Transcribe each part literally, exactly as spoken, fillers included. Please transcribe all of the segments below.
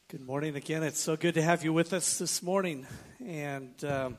Good morning again. It's so good to have you with us this morning. And um,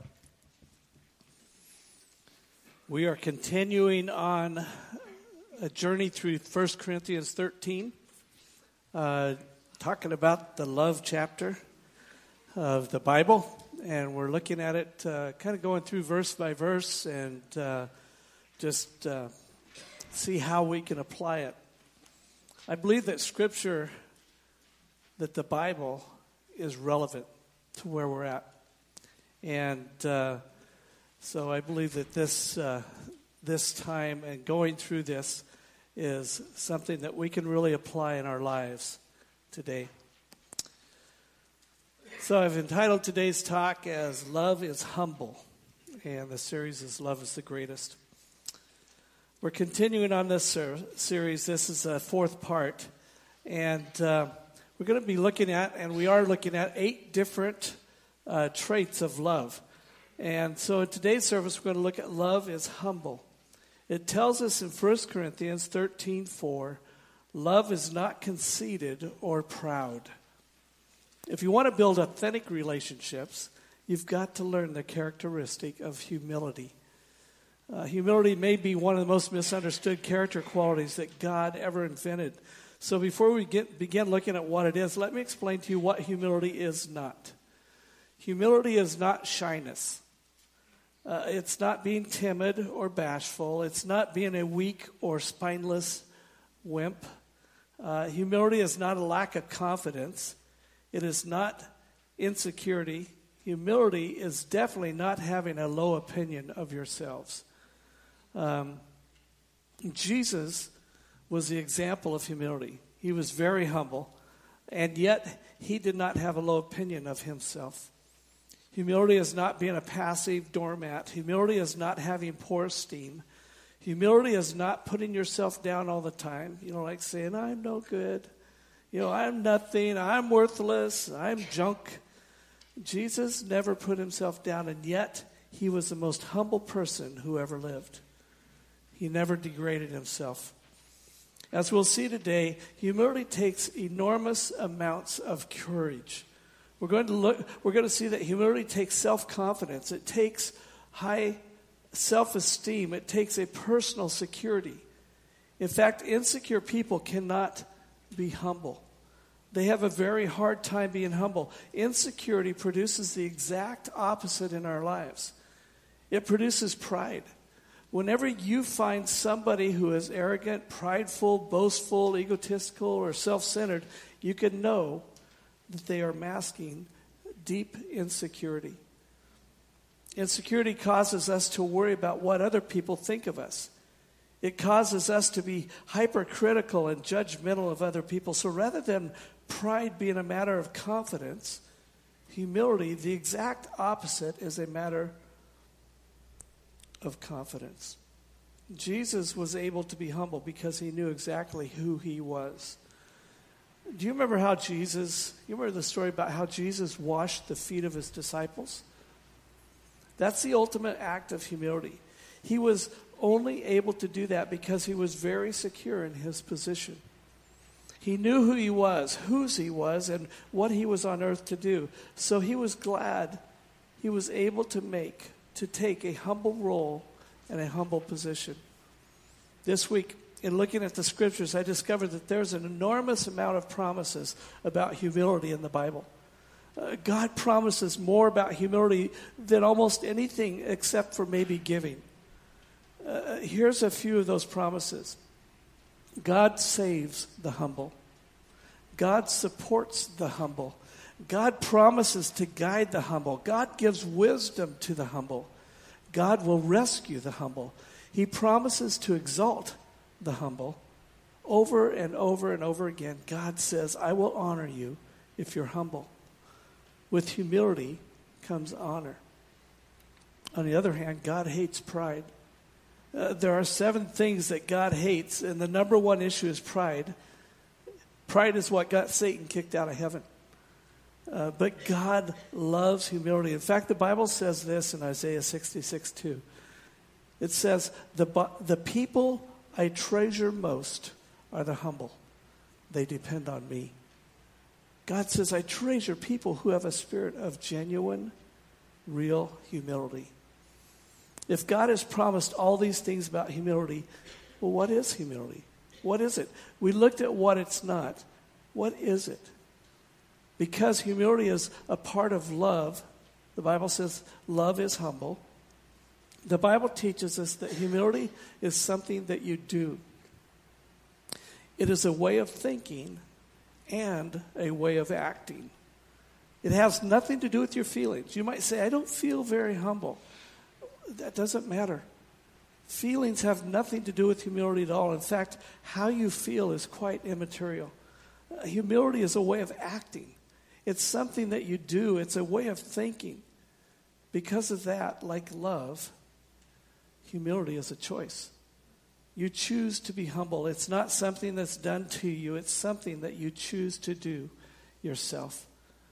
we are continuing on a journey through First Corinthians thirteen, uh, talking about the love chapter of the Bible. And we're looking at it, uh, kind of going through verse by verse and uh, just uh, see how we can apply it. I believe that Scripture, that the Bible is relevant to where we're at. And uh, so I believe that this uh, this time and going through this is something that we can really apply in our lives today. So I've entitled today's talk as Love is Humble, and the series is Love is the Greatest. We're continuing on this ser- series. This is a fourth part, and uh, we're going to be looking at, and we are looking at, eight different uh, traits of love. And so in today's service, we're going to look at love is humble. It tells us in First Corinthians thirteen four, love is not conceited or proud. If you want to build authentic relationships, you've got to learn the characteristic of humility. Uh, humility may be one of the most misunderstood character qualities that God ever invented. So before we get, begin looking at what it is, let me explain to you what humility is not. Humility is not shyness. Uh, it's not being timid or bashful. It's not being a weak or spineless wimp. Uh, humility is not a lack of confidence. It is not insecurity. Humility is definitely not having a low opinion of yourselves. Um, Jesus was the example of humility. He was very humble, and yet he did not have a low opinion of himself. Humility is not being a passive doormat. Humility is not having poor esteem. Humility is not putting yourself down all the time. You know, like saying, I'm no good. You know, I'm nothing. I'm worthless. I'm junk. Jesus never put himself down, and yet he was the most humble person who ever lived. He never degraded himself. As we'll see today, humility takes enormous amounts of courage. We're going to look. We're going to see that humility takes self-confidence. It takes high self-esteem. It takes a personal security. In fact, insecure people cannot be humble. They have a very hard time being humble. Insecurity produces the exact opposite in our lives. It produces pride. Whenever you find somebody who is arrogant, prideful, boastful, egotistical, or self-centered, you can know that they are masking deep insecurity. Insecurity causes us to worry about what other people think of us. It causes us to be hypercritical and judgmental of other people. So rather than pride being a matter of confidence, humility, the exact opposite, is a matter of confidence. Jesus was able to be humble because he knew exactly who he was. Do you remember how Jesus, you remember the story about how Jesus washed the feet of his disciples? That's the ultimate act of humility. He was only able to do that because he was very secure in his position. He knew who he was, whose he was, and what he was on earth to do. So he was glad he was able to make, to take a humble role and a humble position. This week, in looking at the scriptures, I discovered that there's an enormous amount of promises about humility in the Bible. Uh, God promises more about humility than almost anything except for maybe giving. Uh, here's a few of those promises. God saves the humble. God supports the humble. God promises to guide the humble. God gives wisdom to the humble. God will rescue the humble. He promises to exalt the humble. Over and over and over again, God says, I will honor you if you're humble. With humility comes honor. On the other hand, God hates pride. Uh, there are seven things that God hates, and the number one issue is pride. Pride is what got Satan kicked out of heaven. Uh, but God loves humility. In fact, the Bible says this in Isaiah sixty-six two. It says, the, the people I treasure most are the humble. They depend on me. God says, I treasure people who have a spirit of genuine, real humility. If God has promised all these things about humility, well, what is humility? What is it? We looked at what it's not. What is it? Because humility is a part of love, the Bible says love is humble. The Bible teaches us that humility is something that you do. It is a way of thinking and a way of acting. It has nothing to do with your feelings. You might say, I don't feel very humble. That doesn't matter. Feelings have nothing to do with humility at all. In fact, how you feel is quite immaterial. Uh, humility is a way of acting. It's something that you do. It's a way of thinking. Because of that, like love, humility is a choice. You choose to be humble. It's not something that's done to you. It's something that you choose to do yourself.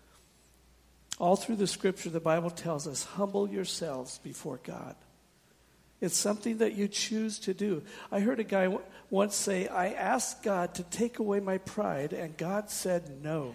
All through the scripture, the Bible tells us, humble yourselves before God. It's something that you choose to do. I heard a guy w- once say, I asked God to take away my pride, and God said no.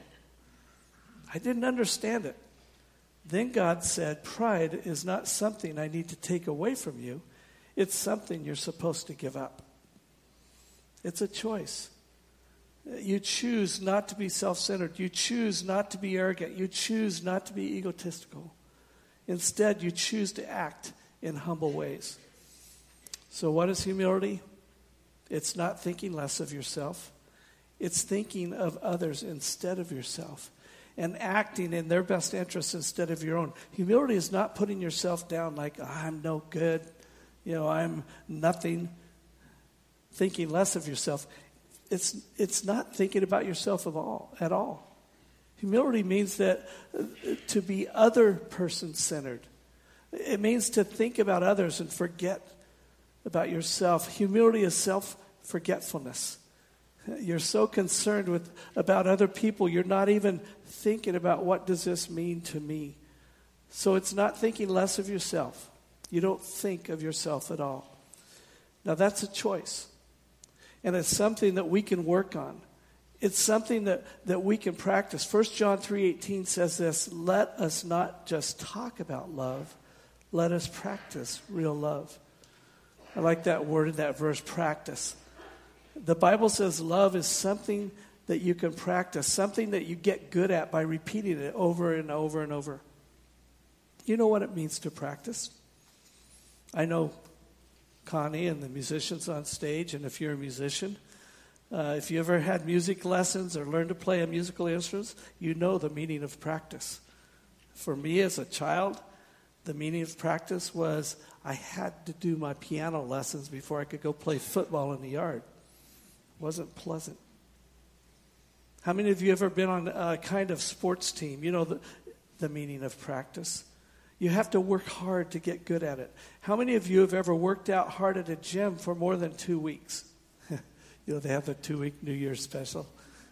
I didn't understand it. Then God said, pride is not something I need to take away from you. It's something you're supposed to give up. It's a choice. You choose not to be self-centered. You choose not to be arrogant. You choose not to be egotistical. Instead, you choose to act in humble ways. So what is humility? It's not thinking less of yourself. It's thinking of others instead of yourself and acting in their best interests instead of your own. Humility is not putting yourself down like, oh, I'm no good. You know, I'm nothing. Thinking less of yourself. It's it's not thinking about yourself at all. At all. Humility means that uh, to be other person-centered. It means to think about others and forget about yourself. Humility is self-forgetfulness. You're so concerned with about other people, you're not even thinking about what does this mean to me. So it's not thinking less of yourself. You don't think of yourself at all. Now that's a choice. And it's something that we can work on. It's something that, that we can practice. First John three eighteen says this, let us not just talk about love, let us practice real love. I like that word in that verse, practice. The Bible says love is something that you can practice, something that you get good at by repeating it over and over and over. You know what it means to practice? I know Connie and the musicians on stage, and if you're a musician, uh, if you ever had music lessons or learned to play a musical instrument, you know the meaning of practice. For me as a child, the meaning of practice was I had to do my piano lessons before I could go play football in the yard. It wasn't pleasant. How many of you have ever been on a kind of sports team? You know the, the meaning of practice. You have to work hard to get good at it. How many of you have ever worked out hard at a gym for more than two weeks? You know, they have a two-week New Year's special.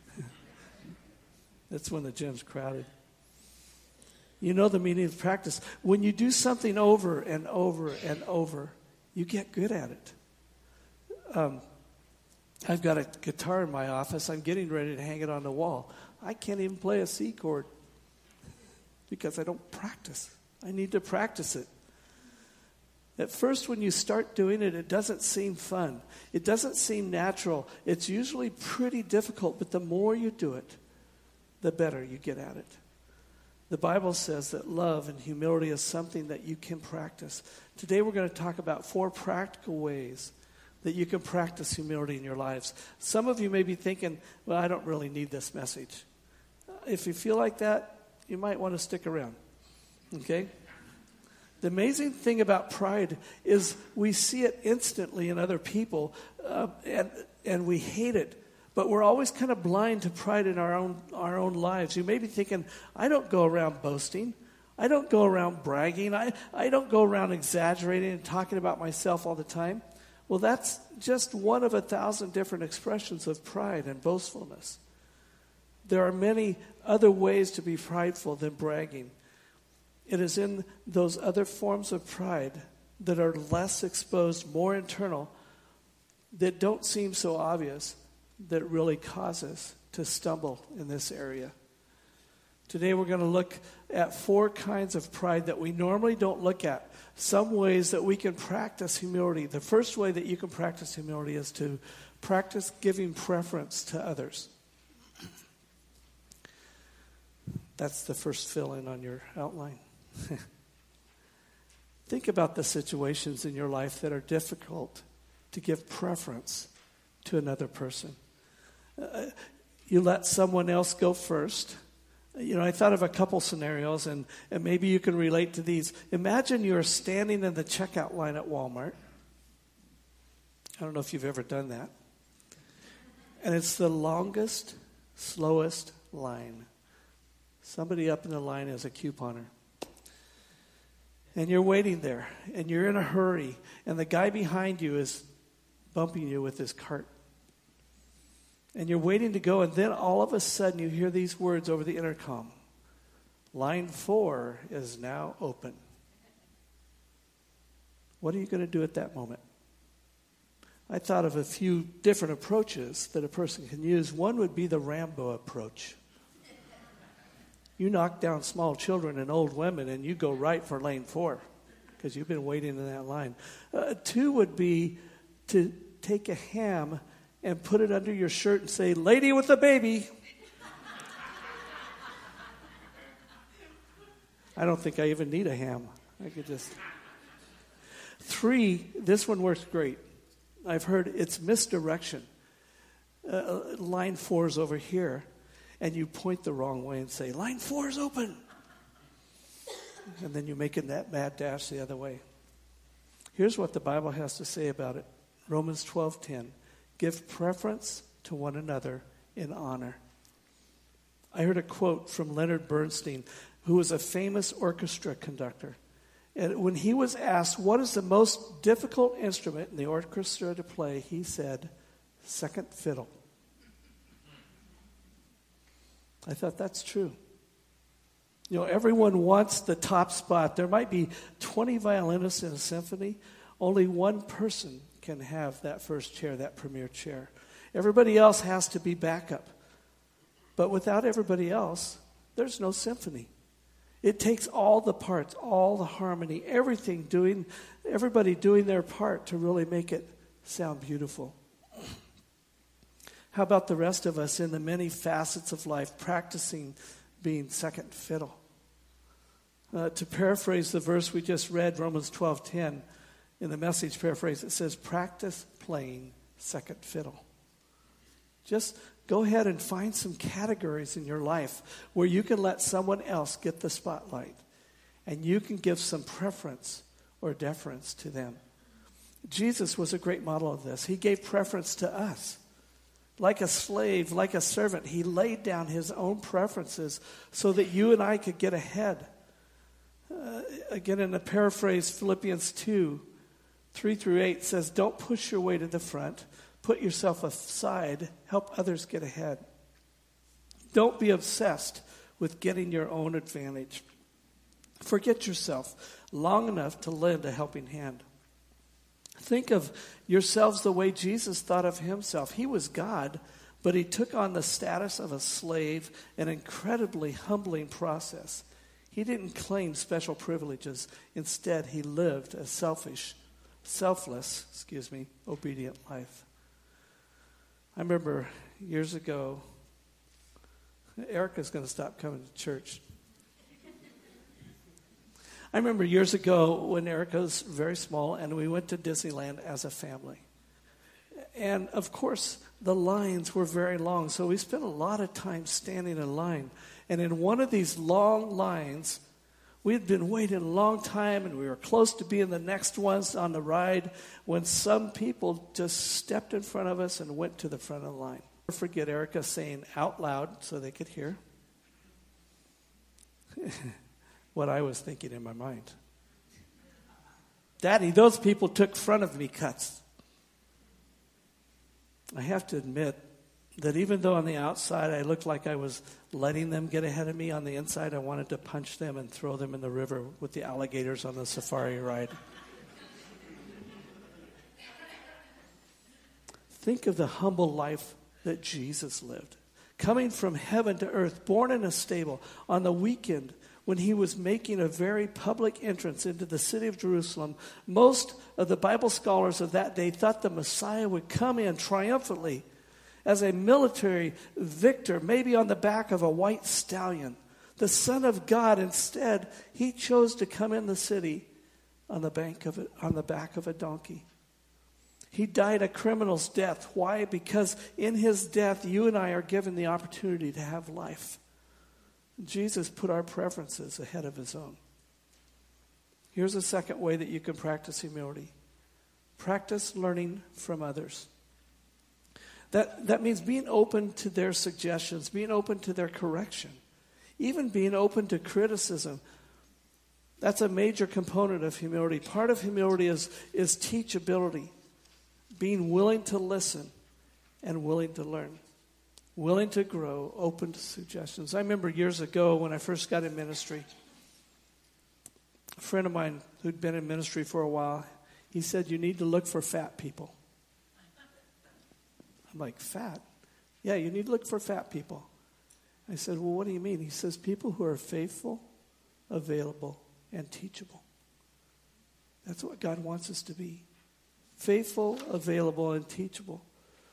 That's when the gym's crowded. You know the meaning of practice. When you do something over and over and over, you get good at it. Um, I've got a guitar in my office. I'm getting ready to hang it on the wall. I can't even play a C chord because I don't practice. I need to practice it. At first, when you start doing it, it doesn't seem fun. It doesn't seem natural. It's usually pretty difficult, but the more you do it, the better you get at it. The Bible says that love and humility is something that you can practice. Today, we're going to talk about four practical ways that you can practice humility in your lives. Some of you may be thinking, well, I don't really need this message. If you feel like that, you might want to stick around. Okay? The amazing thing about pride is we see it instantly in other people, uh, and and we hate it. But we're always kind of blind to pride in our own our own lives. You may be thinking, I don't go around boasting. I don't go around bragging. I, I don't go around exaggerating and talking about myself all the time. Well, that's just one of a thousand different expressions of pride and boastfulness. There are many other ways to be prideful than bragging. It is in those other forms of pride that are less exposed, more internal, that don't seem so obvious, that really cause us to stumble in this area. Today we're going to look at four kinds of pride that we normally don't look at. Some ways that we can practice humility. The first way that you can practice humility is to practice giving preference to others. That's the first fill-in on your outline. Think about the situations in your life that are difficult to give preference to another person. Uh, you let someone else go first. You know, I thought of a couple scenarios, and, and maybe you can relate to these. Imagine you're standing in the checkout line at Walmart. I don't know if you've ever done that. And it's the longest, slowest line. Somebody up in the line is a couponer. And you're waiting there, and you're in a hurry, and the guy behind you is bumping you with his cart. And you're waiting to go, and then all of a sudden you hear these words over the intercom. Line four is now open. What are you going to do at that moment? I thought of a few different approaches that a person can use. One would be the Rambo approach. You knock down small children and old women, and you go right for lane four because you've been waiting in that line. Uh, two would be to take a ham and put it under your shirt and say, "Lady with a baby." I don't think I even need a ham. I could just. Three, this one works great. I've heard it's misdirection. Uh, line four is over here. And you point the wrong way and say, "Line four is open." And then you make it that mad dash the other way. Here's what the Bible has to say about it. Romans twelve ten. Give preference to one another in honor. I heard a quote from Leonard Bernstein, who was a famous orchestra conductor. And when he was asked, what is the most difficult instrument in the orchestra to play, he said, second fiddle. I thought that's true. You know, everyone wants the top spot. There might be twenty violinists in a symphony. Only one person can have that first chair, that premier chair. Everybody else has to be backup. But without everybody else, there's no symphony. It takes all the parts, all the harmony, everything doing, everybody doing their part to really make it sound beautiful. How about the rest of us in the many facets of life, practicing being second fiddle? Uh, to paraphrase the verse we just read, Romans twelve ten, in the Message paraphrase, it says, practice playing second fiddle. Just go ahead and find some categories in your life where you can let someone else get the spotlight, and you can give some preference or deference to them. Jesus was a great model of this. He gave preference to us. Like a slave, like a servant, he laid down his own preferences so that you and I could get ahead. Uh, again, in the paraphrase, Philippians two, three through eight says, don't push your way to the front. Put yourself aside. Help others get ahead. Don't be obsessed with getting your own advantage. Forget yourself long enough to lend a helping hand. Think of yourselves the way Jesus thought of himself. He was God, but he took on the status of a slave, an incredibly humbling process. He didn't claim special privileges. Instead, he lived a selfish, selfless, excuse me, obedient life. I remember years ago, Erica's going to stop coming to church. I remember years ago when Erica was very small and we went to Disneyland as a family. And of course, the lines were very long, so we spent a lot of time standing in line. And in one of these long lines, we had been waiting a long time and we were close to being the next ones on the ride when some people just stepped in front of us and went to the front of the line. I'll never forget Erica saying out loud so they could hear what I was thinking in my mind. Daddy, those people took front of me cuts. I have to admit that even though on the outside I looked like I was letting them get ahead of me, on the inside I wanted to punch them and throw them in the river with the alligators on the safari ride. Think of the humble life that Jesus lived. coming from heaven to earth, born in a stable, on the weekend when he was making a very public entrance into the city of Jerusalem. Most of the Bible scholars of that day thought the Messiah would come in triumphantly as a military victor, maybe on the back of a white stallion. The Son of God, instead, he chose to come in the city on the bank of a, on the back of a donkey. He died a criminal's death. Why? Because in his death, you and I are given the opportunity to have life. Jesus put our preferences ahead of his own. Here's a second way that you can practice humility. Practice learning from others. That, that means being open to their suggestions, being open to their correction, even being open to criticism. That's a major component of humility. Part of humility is, is teachability, being willing to listen and willing to learn, willing to grow, open to suggestions. I remember years ago when I first got in ministry, a friend of mine who'd been in ministry for a while, he said, you need to look for fat people. I'm like, fat? Yeah, you need to look for fat people. I said, well, what do you mean? He says, people who are faithful, available, and teachable. That's what God wants us to be. Faithful, available, and teachable.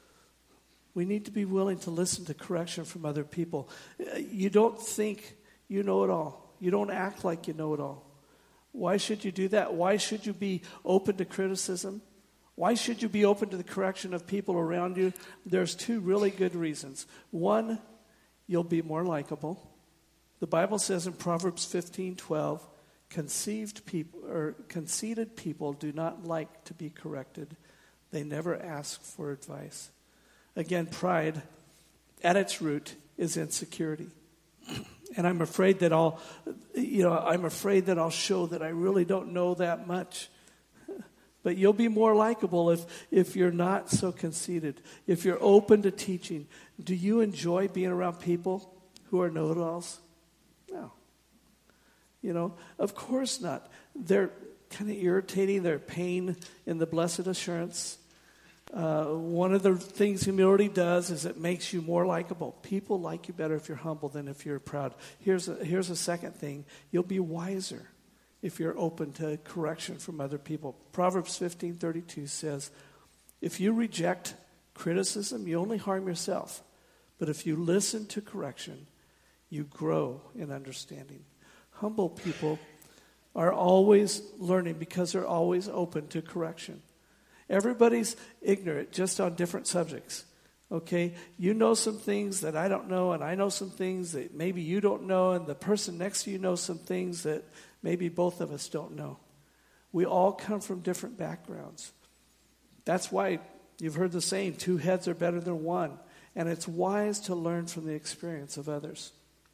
We need to be willing to listen to correction from other people. You don't think you know it all. You don't act like you know it all. Why should you do that? Why should you be open to criticism? Why should you be open to the correction of people around you? There's two really good reasons. One, you'll be more likable. The Bible says in Proverbs fifteen twelve, conceived people or conceited people do not like to be corrected. They never ask for advice. Again, pride at its root is insecurity. And I'm afraid that I'll, you know, I'm afraid that I'll show that I really don't know that much. But you'll be more likable if, if you're not so conceited, if you're open to teaching. Do you enjoy being around people who are know-it-alls? No. You know, of course not. They're kind of irritating. They're pain in the blessed assurance. Uh, one of the things humility does is it makes you more likable. People like you better if you're humble than if you're proud. Here's a, here's a second thing. You'll be wiser if you're open to correction from other people. Proverbs fifteen thirty-two says, if you reject criticism, you only harm yourself. But if you listen to correction, you grow in understanding. Humble people are always learning because they're always open to correction. Everybody's ignorant just on different subjects. Okay? You know some things that I don't know, and I know some things that maybe you don't know, and the person next to you knows some things that maybe both of us don't know. We all come from different backgrounds. That's why you've heard the saying, two heads are better than one. And it's wise to learn from the experience of others.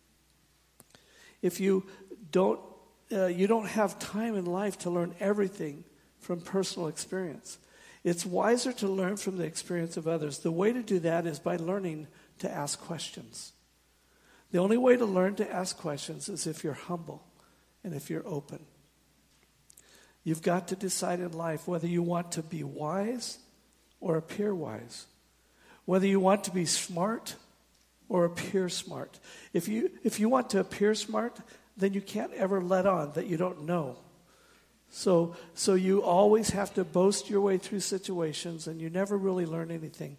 If you don't, uh, you don't have time in life to learn everything from personal experience. It's wiser to learn from the experience of others. The way to do that is by learning to ask questions. The only way to learn to ask questions is if you're humble and if you're open. You've got to decide in life whether you want to be wise or appear wise. Whether you want to be smart or appear smart. If you if you want to appear smart, then you can't ever let on that you don't know. So so you always have to boast your way through situations, and you never really learn anything.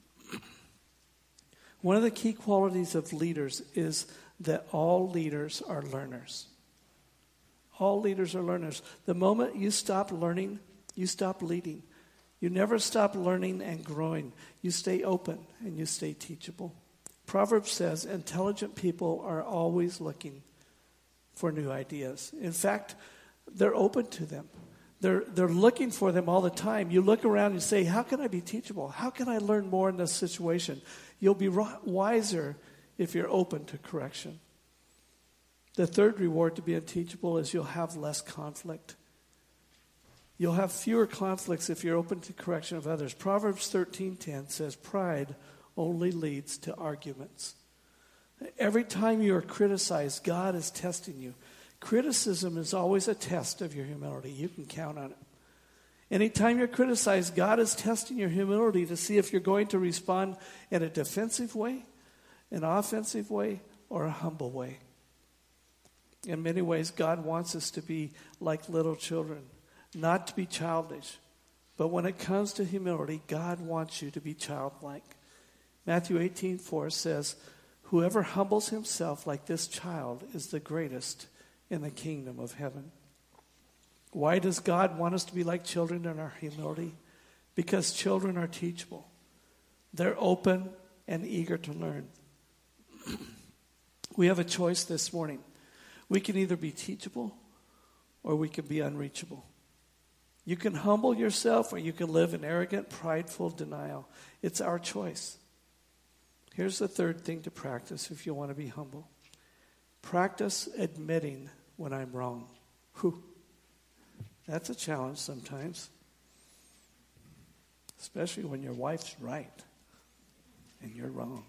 One of the key qualities of leaders is that all leaders are learners. All leaders are learners. The moment you stop learning, you stop leading. You never stop learning and growing. You stay open and you stay teachable. Proverbs says intelligent people are always looking for new ideas. In fact, they're open to them. They're, they're looking for them all the time. You look around and say, how can I be teachable? How can I learn more in this situation? You'll be wiser if you're open to correction. The third reward to being teachable is you'll have less conflict. You'll have fewer conflicts if you're open to correction of others. Proverbs thirteen ten says, pride only leads to arguments. Every time you are criticized, God is testing you. Criticism is always a test of your humility. You can count on it. Anytime you're criticized, God is testing your humility to see if you're going to respond in a defensive way, an offensive way or a humble way. In many ways, God wants us to be like little children, not to be childish. But when it comes to humility, God wants you to be childlike. Matthew eighteen four says, whoever humbles himself like this child is the greatest in the kingdom of heaven. Why does God want us to be like children in our humility? Because children are teachable. They're open and eager to learn. We have a choice this morning. We can either be teachable or we can be unreachable. You can humble yourself or you can live in arrogant, prideful denial. It's our choice. Here's the third thing to practice if you want to be humble. Practice admitting when I'm wrong. Whew. That's a challenge sometimes. Especially when your wife's right and you're wrong.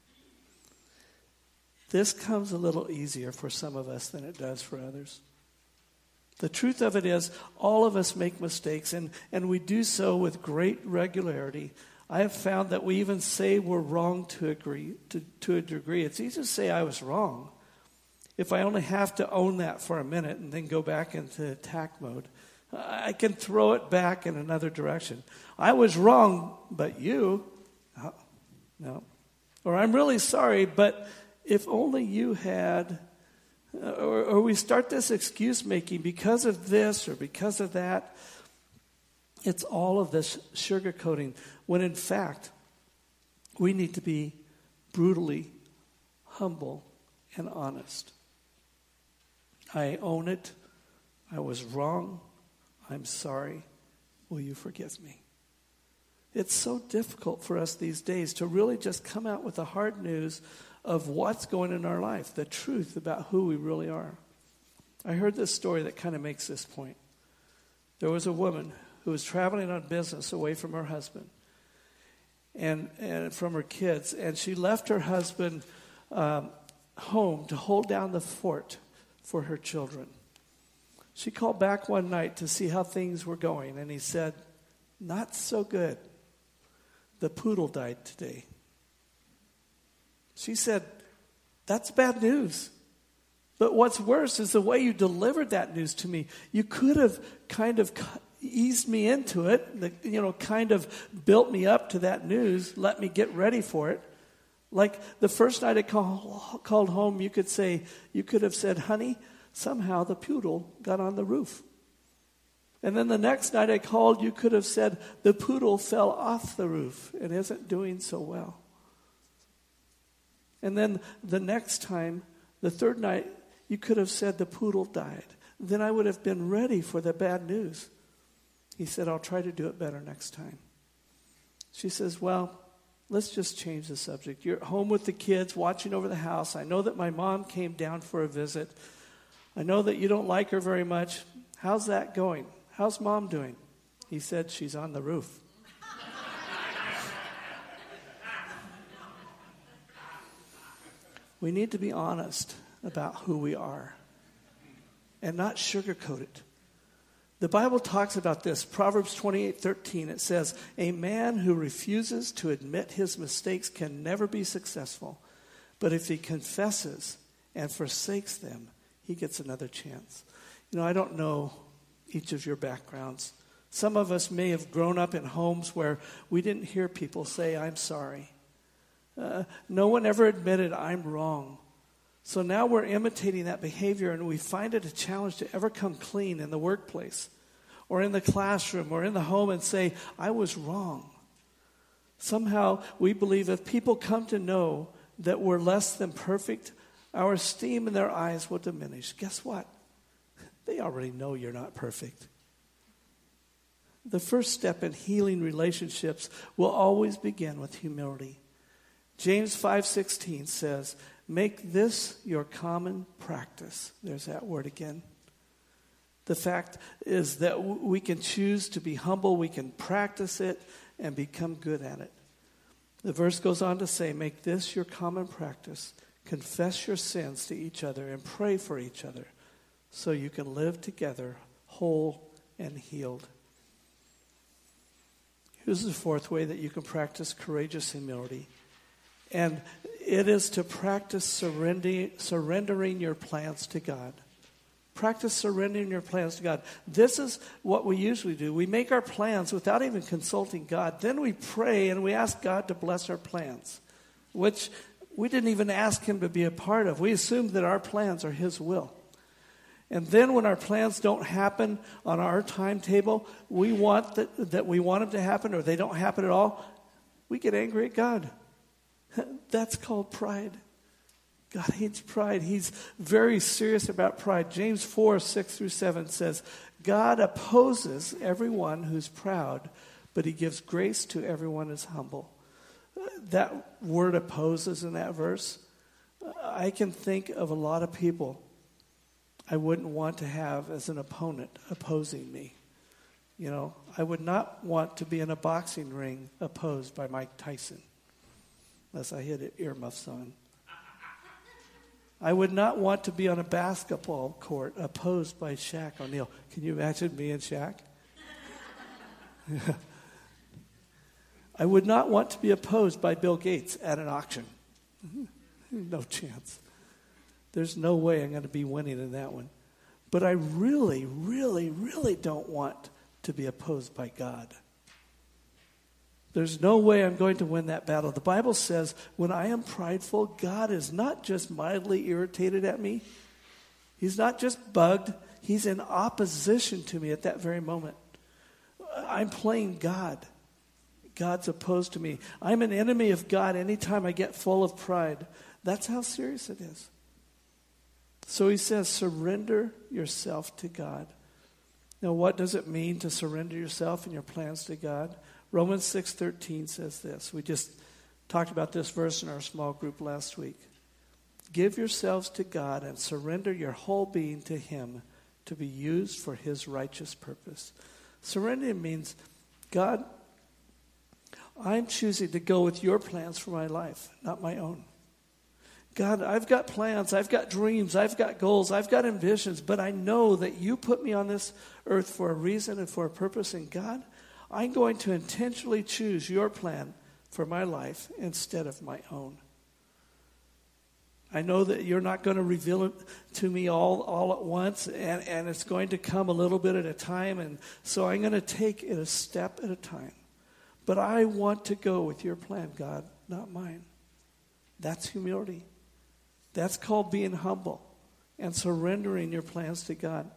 This comes a little easier for some of us than it does for others. The truth of it is, all of us make mistakes, and, and we do so with great regularity. I have found that we even say we're wrong to agree to, to a degree. It's easy to say I was wrong if I only have to own that for a minute and then go back into attack mode. I can throw it back in another direction. I was wrong, but you, oh, no. Or I'm really sorry, but if only you had, or, or we start this excuse making because of this or because of that. It's all of this sugarcoating, when in fact, we need to be brutally humble and honest. I own it. I was wrong. I'm sorry. Will you forgive me? It's so difficult for us these days to really just come out with the hard news of what's going in our life, the truth about who we really are. I heard this story that kind of makes this point. There was a woman who was traveling on business away from her husband and, and from her kids, and she left her husband um, home to hold down the fort for her children. She called back one night to see how things were going, and he said, not so good. The poodle died today. She said, that's bad news. But what's worse is the way you delivered that news to me. You could have kind of eased me into it, you know, kind of built me up to that news, let me get ready for it. Like the first night I call, called home, you could say, you could have said, honey, somehow the poodle got on the roof. And then the next night I called, you could have said, the poodle fell off the roof and isn't doing so well. And then the next time, the third night, you could have said the poodle died. Then I would have been ready for the bad news. He said, I'll try to do it better next time. She says, well, let's just change the subject. You're at home with the kids, watching over the house. I know that my mom came down for a visit. I know that you don't like her very much. How's that going? How's mom doing? He said, she's on the roof. We need to be honest about who we are and not sugarcoat it. The Bible talks about this. Proverbs twenty-eight thirteen, it says, a man who refuses to admit his mistakes can never be successful. But if he confesses and forsakes them, he gets another chance. You know, I don't know each of your backgrounds. Some of us may have grown up in homes where we didn't hear people say, I'm sorry. Uh, no one ever admitted, I'm wrong. So now we're imitating that behavior, and we find it a challenge to ever come clean in the workplace or in the classroom or in the home and say, I was wrong. Somehow we believe if people come to know that we're less than perfect, our esteem in their eyes will diminish. Guess what? They already know you're not perfect. The first step in healing relationships will always begin with humility. James five sixteen says, make this your common practice. There's that word again. The fact is that we can choose to be humble, we can practice it, and become good at it. The verse goes on to say, make this your common practice. Confess your sins to each other and pray for each other so you can live together whole and healed. Here's the fourth way that you can practice courageous humility. And it is to practice surrendering, surrendering your plans to God. Practice surrendering your plans to God. This is what we usually do. We make our plans without even consulting God. Then we pray and we ask God to bless our plans, which we didn't even ask him to be a part of. We assume that our plans are his will. And then when our plans don't happen on our timetable, we want that, that we want them to happen, or they don't happen at all, we get angry at God. That's called pride. God hates pride. He's very serious about pride. James four, six through seven says, God opposes everyone who's proud, but he gives grace to everyone who's humble. That word opposes in that verse, I can think of a lot of people I wouldn't want to have as an opponent opposing me. You know, I would not want to be in a boxing ring opposed by Mike Tyson, unless I had earmuffs on. I would not want to be on a basketball court opposed by Shaq O'Neal. Can you imagine me and Shaq? I would not want to be opposed by Bill Gates at an auction. No chance. There's no way I'm going to be winning in that one. But I really, really, really don't want to be opposed by God. There's no way I'm going to win that battle. The Bible says when I am prideful, God is not just mildly irritated at me. He's not just bugged. He's in opposition to me at that very moment. I'm playing God. God's opposed to me. I'm an enemy of God anytime I get full of pride. That's how serious it is. So he says, surrender yourself to God. Now, what does it mean to surrender yourself and your plans to God? Romans six thirteen says this. We just talked about this verse in our small group last week. Give yourselves to God and surrender your whole being to him to be used for his righteous purpose. Surrendering means, God, I'm choosing to go with your plans for my life, not my own. God, I've got plans, I've got dreams, I've got goals, I've got ambitions, but I know that you put me on this earth for a reason and for a purpose. And God, I'm going to intentionally choose your plan for my life instead of my own. I know that you're not going to reveal it to me all, all at once, and, and it's going to come a little bit at a time, and so I'm going to take it a step at a time. But I want to go with your plan, God, not mine. That's humility. That's called being humble and surrendering your plans to God.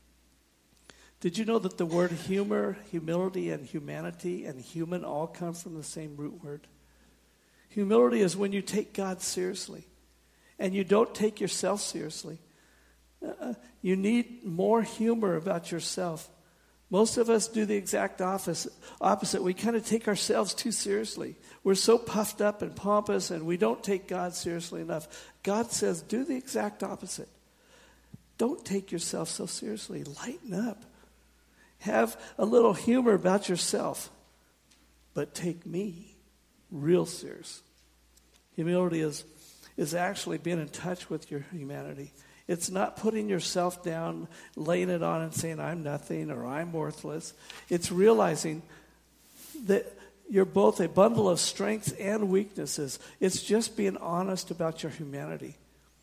Did you know that the word humor, humility, and humanity and human all come from the same root word? Humility is when you take God seriously and you don't take yourself seriously. Uh, you need more humor about yourself. Most of us do the exact opposite. opposite. We kind of take ourselves too seriously. We're so puffed up and pompous, and we don't take God seriously enough. God says, do the exact opposite. Don't take yourself so seriously. Lighten up. Have a little humor about yourself, but take me real serious. Humility is, is actually being in touch with your humanity. It's not putting yourself down, laying it on and saying, I'm nothing or I'm worthless. It's realizing that you're both a bundle of strengths and weaknesses. It's just being honest about your humanity.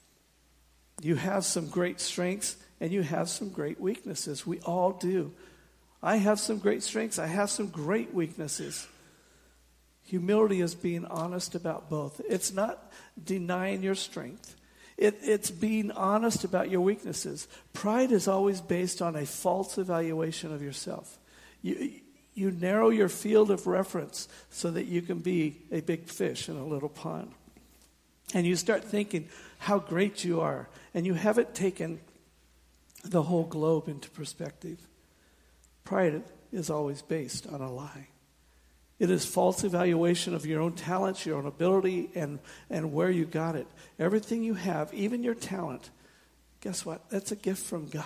You have some great strengths and you have some great weaknesses. We all do. I have some great strengths. I have some great weaknesses. Humility is being honest about both. It's not denying your strength. It, it's being honest about your weaknesses. Pride is always based on a false evaluation of yourself. You, you narrow your field of reference so that you can be a big fish in a little pond. And you start thinking how great you are. And you haven't taken the whole globe into perspective. Pride is always based on a lie. It is false evaluation of your own talents, your own ability, and, and where you got it. Everything you have, even your talent, guess what? That's a gift from God.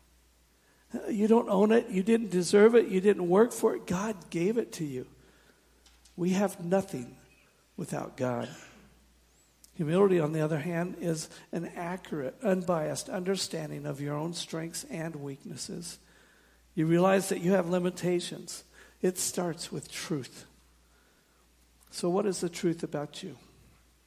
You don't own it. You didn't deserve it. You didn't work for it. God gave it to you. We have nothing without God. Humility, on the other hand, is an accurate, unbiased understanding of your own strengths and weaknesses. You realize that you have limitations. It starts with truth. So what is the truth about you?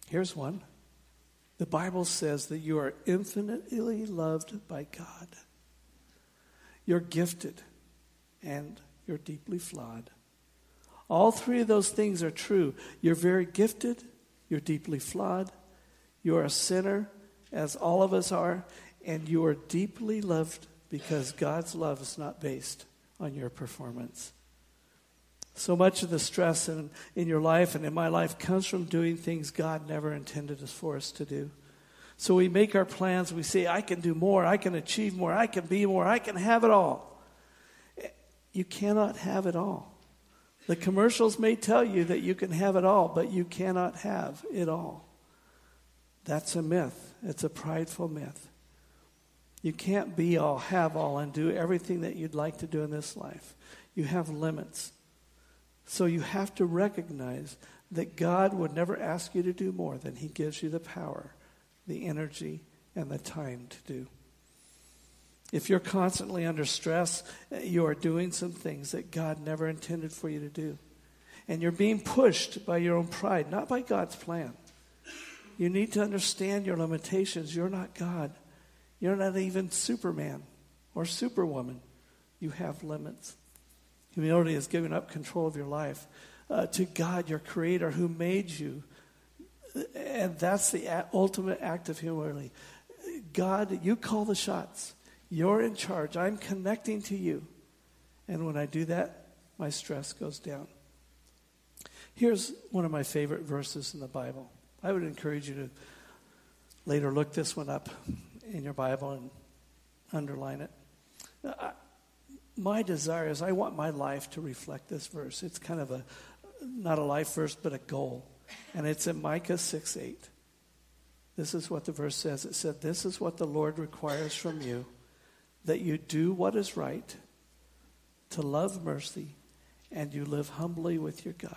Here's one. The Bible says that you are infinitely loved by God. You're gifted and you're deeply flawed. All three of those things are true. You're very gifted, you're deeply flawed, you are a sinner, as all of us are, and you are deeply loved because God's love is not based on your performance. So much of the stress in, in your life and in my life comes from doing things God never intended us for us to do. So we make our plans. We say, I can do more. I can achieve more. I can be more. I can have it all. You cannot have it all. The commercials may tell you that you can have it all, but you cannot have it all. That's a myth. It's a prideful myth. You can't be all, have all, and do everything that you'd like to do in this life. You have limits. So you have to recognize that God would never ask you to do more than He gives you the power, the energy, and the time to do. If you're constantly under stress, you are doing some things that God never intended for you to do. And you're being pushed by your own pride, not by God's plan. You need to understand your limitations. You're not God. You're not even Superman or Superwoman. You have limits. Humility is giving up control of your life uh, to God, your Creator, who made you. And that's the a- ultimate act of humility. God, you call the shots. You're in charge. I'm connecting to you. And when I do that, my stress goes down. Here's one of my favorite verses in the Bible. I would encourage you to later look this one up in your Bible and underline it. I, my desire is I want my life to reflect this verse. It's kind of a, not a life verse, but a goal. And it's in Micah six eight. This is what the verse says. It said, this is what the Lord requires from you, that you do what is right, to love mercy, and you live humbly with your God.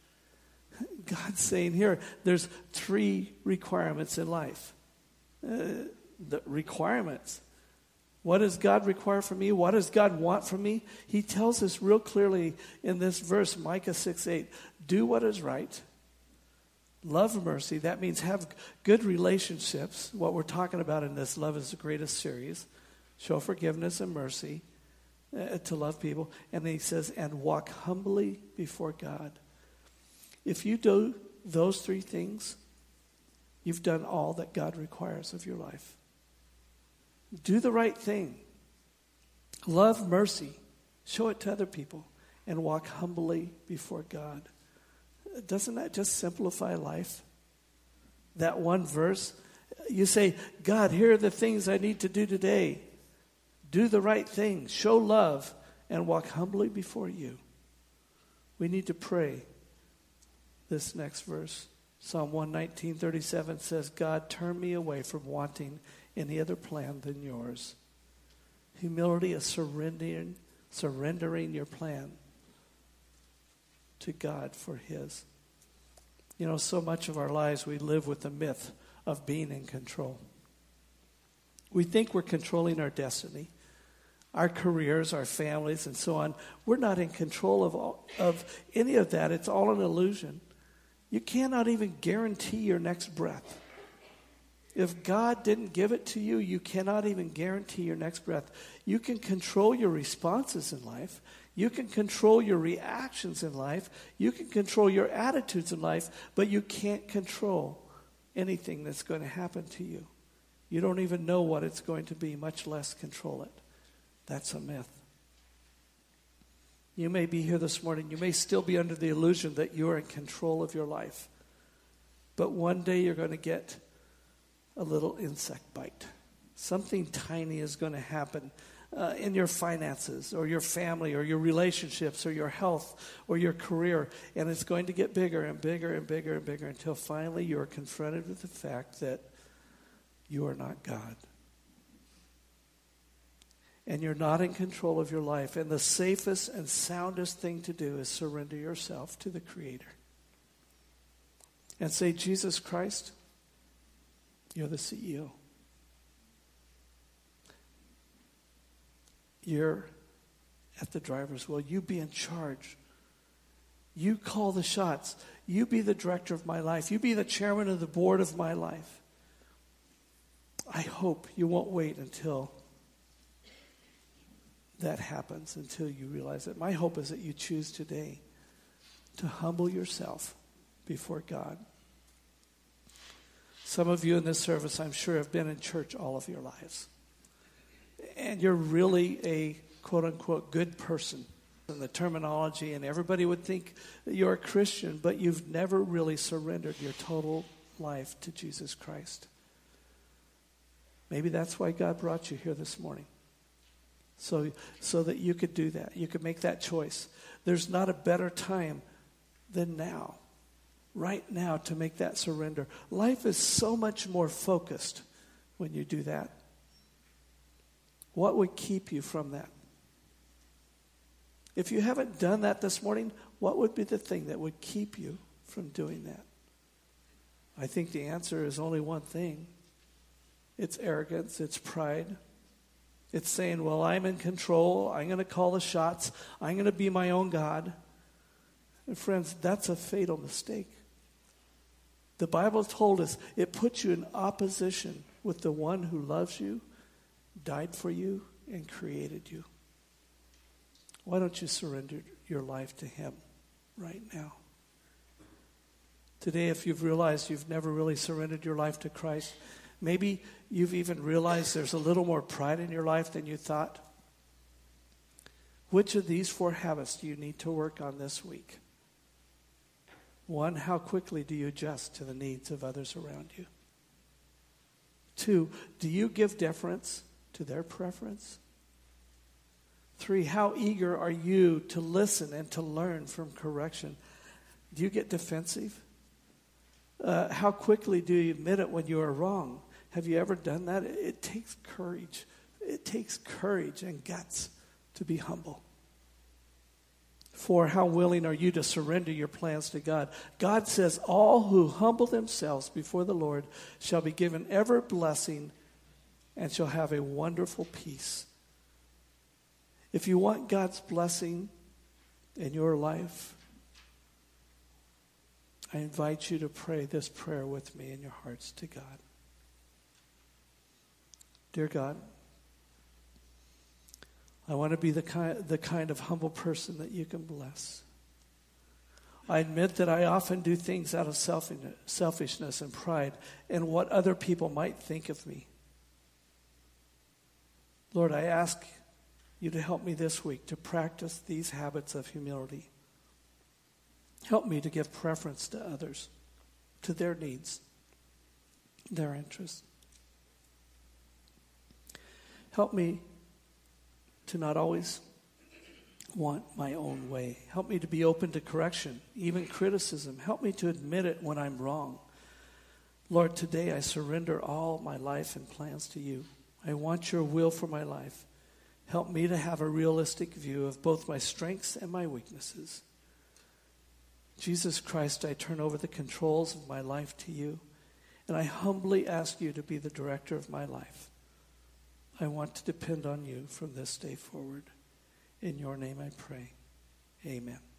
God's saying here, there's three requirements in life. Uh, the requirements. What does God require from me? What does God want from me? He tells us real clearly in this verse, Micah six eight, do what is right. Love mercy. That means have good relationships. What we're talking about in this Love is the Greatest series. Show forgiveness and mercy uh, to love people. And then he says, and walk humbly before God. If you do those three things, you've done all that God requires of your life. Do the right thing. Love mercy. Show it to other people. And walk humbly before God. Doesn't that just simplify life? That one verse. You say, God, here are the things I need to do today. Do the right thing. Show love. And walk humbly before you. We need to pray. This next verse. Psalm one nineteen thirty-seven says, God, turn me away from wanting any other plan than yours. Humility is surrendering, surrendering your plan to God for His. You know, so much of our lives we live with the myth of being in control. We think we're controlling our destiny, our careers, our families, and so on. We're not in control of all, of any of that. It's all an illusion. You cannot even guarantee your next breath. If God didn't give it to you, you cannot even guarantee your next breath. You can control your responses in life. You can control your reactions in life. You can control your attitudes in life, but you can't control anything that's going to happen to you. You don't even know what it's going to be, much less control it. That's a myth. You may be here this morning. You may still be under the illusion that you are in control of your life. But one day you're going to get a little insect bite. Something tiny is going to happen uh, in your finances or your family or your relationships or your health or your career. And it's going to get bigger and bigger and bigger and bigger until finally you are confronted with the fact that you are not God. And you're not in control of your life. And the safest and soundest thing to do is surrender yourself to the Creator. And say, Jesus Christ, you're the C E O. You're at the driver's wheel. You be in charge. You call the shots. You be the director of my life. You be the chairman of the board of my life. I hope you won't wait until that happens, until you realize it. My hope is that you choose today to humble yourself before God. Some of you in this service, I'm sure, have been in church all of your lives. And you're really a quote-unquote good person in the terminology, and everybody would think that you're a Christian, but you've never really surrendered your total life to Jesus Christ. Maybe that's why God brought you here this morning. So, so that you could do that. You could make that choice. There's not a better time than now. Right now to make that surrender. Life is so much more focused when you do that. What would keep you from that? If you haven't done that this morning, what would be the thing that would keep you from doing that? I think the answer is only one thing. It's arrogance, it's pride. It's saying, well, I'm in control, I'm going to call the shots, I'm going to be my own God. And friends, that's a fatal mistake. The Bible told us it puts you in opposition with the one who loves you, died for you, and created you. Why don't you surrender your life to him right now? Today, if you've realized you've never really surrendered your life to Christ, maybe you've even realized there's a little more pride in your life than you thought. Which of these four habits do you need to work on this week? One, how quickly do you adjust to the needs of others around you? Two, do you give deference to their preference? Three, how eager are you to listen and to learn from correction? Do you get defensive? Uh, how quickly do you admit it when you are wrong? Have you ever done that? It, it takes courage. It takes courage and guts to be humble. Four, how willing are you to surrender your plans to God? God says, all who humble themselves before the Lord shall be given ever blessing and shall have a wonderful peace. If you want God's blessing in your life, I invite you to pray this prayer with me in your hearts to God. Dear God, I want to be the kind, the kind of humble person that you can bless. I admit that I often do things out of selfishness and pride and what other people might think of me. Lord, I ask you to help me this week to practice these habits of humility. Help me to give preference to others, to their needs, their interests. Help me to not always want my own way. Help me to be open to correction, even criticism. Help me to admit it when I'm wrong. Lord, today I surrender all my life and plans to you. I want your will for my life. Help me to have a realistic view of both my strengths and my weaknesses. Jesus Christ, I turn over the controls of my life to you, and I humbly ask you to be the director of my life. I want to depend on you from this day forward. In your name I pray. Amen.